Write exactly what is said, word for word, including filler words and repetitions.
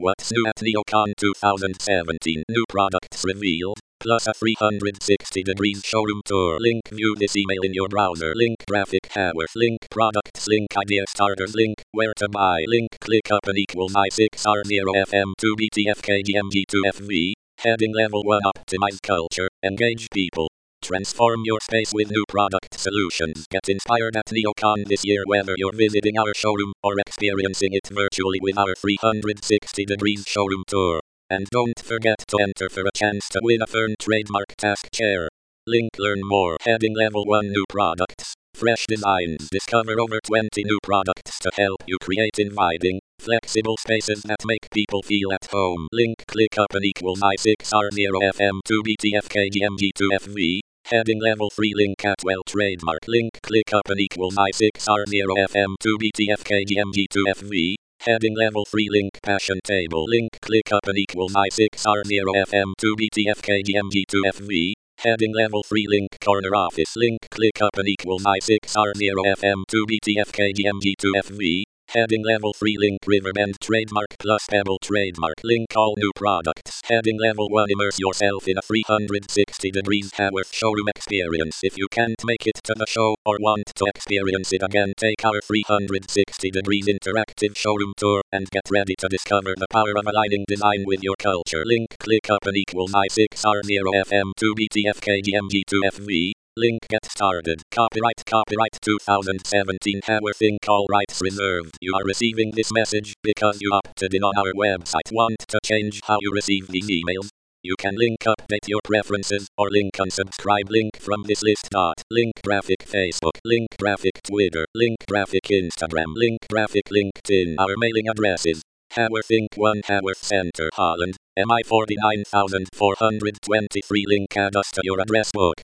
What's new at NeoCon twenty seventeen? New products revealed, plus a three hundred sixty degrees showroom tour. Link view this email in your browser. Link graphic hours. Link products. Link idea starters. Link where to buy. Link click up and equal my six R zero F M two B T F K G M G two F V. Heading level one optimize culture, engage people. Transform your space with new product solutions. Get inspired at NeoCon this year whether you're visiting our showroom or experiencing it virtually with our three hundred sixty degrees showroom tour. And don't forget to enter for a chance to win a Fern trademark task chair. Link learn more. Heading level one new products. Fresh designs. Discover over twenty new products to help you create inviting, flexible spaces that make people feel at home. Link click up and equal my six R zero F M two B T F K G M G two F V. Heading level three link at well trademark. Link click up and equal my six R zero F M two B T F K G M G two F V. Heading level three link passion table. Link click up and equal my six R zero F M two B T F K G M G two F V. Heading level three link corner office. Link click up and equal my six R zero F M two B T F K G M G two F V. Heading level three link Riverbend trademark plus Pebble trademark. Link all new products. Heading level one immerse yourself in a three hundred sixty degrees Haworth showroom experience. If you can't make it to the show or want to experience it again, take our three hundred sixty degrees interactive showroom tour and get ready to discover the power of aligning design with your culture. Link click up and equal my six R zero F M two B T F K G M G two F V. Link get started. Copyright Copyright twenty seventeen Haworth Incorporated. All rights reserved. You are receiving this message because you opted in on our website. Want to change how you receive these emails? You can link update your preferences or link unsubscribe. Link from this list. Dot. Link graphic Facebook. Link graphic Twitter. Link graphic Instagram. Link graphic LinkedIn. Our mailing addresses. Haworth Incorporated one Haworth Center, Holland, M I four nine four four two three. Link add us to your address book.